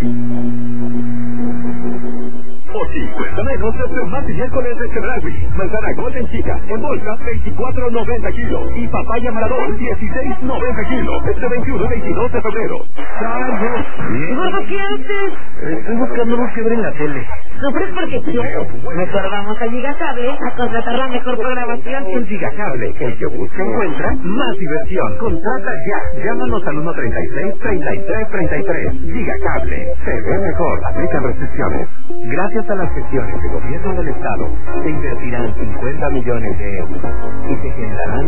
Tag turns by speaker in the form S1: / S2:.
S1: Por 50 menos este martes y miércoles de Chedraui. Manzana Golden Chica en bolsa 24.90 kilos y papaya Maradón 16.90 kilos. Este 21 y 22 de febrero.
S2: Gordo, ¿qué haces?
S3: Estoy buscando luz que ver en la tele.
S2: ¿Sufres porque quieres? Mejor vamos a Gigacable a contratar la mejor programación.
S1: En Gigacable, el que busca encuentra más diversión. Contrata ya. Llámanos al 136-3333. Gigacable. Se ve mejor. Aplican restricciones. Gracias a las gestiones del gobierno del Estado, se invertirán 50 millones de euros y se generarán